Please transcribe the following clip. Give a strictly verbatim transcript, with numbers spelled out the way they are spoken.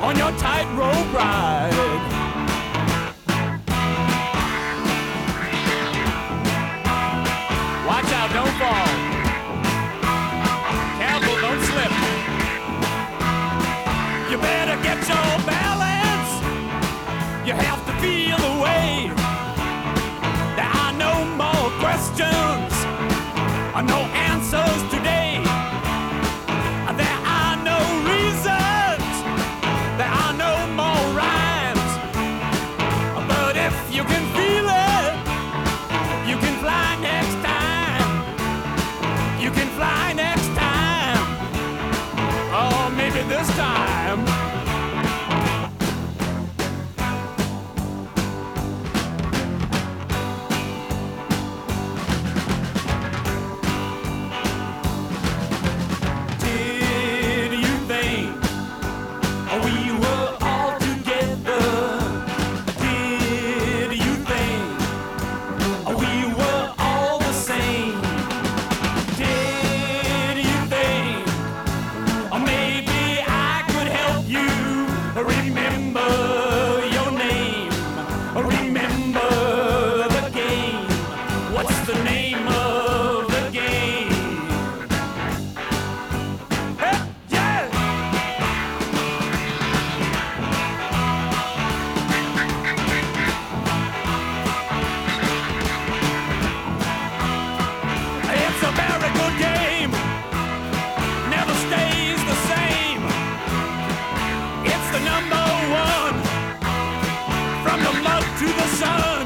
on your tightrope ride. Watch out, don't fall. Careful, don't slip. You better get your balance. You have to feel the way. There are no more questions, or no answers today. There are no reasons. There are no more rhymes. But if you can feel it, you can fly next time. You can fly next time. Oh, maybe this time. Did you think we were all together? Did you think we were all the same? Did you think or maybe I could help you remember your name? Remember the game. What's the name of the game? Hey, yeah! It's a very good game. Never stays the same. It's the number one. From the mud to the sun.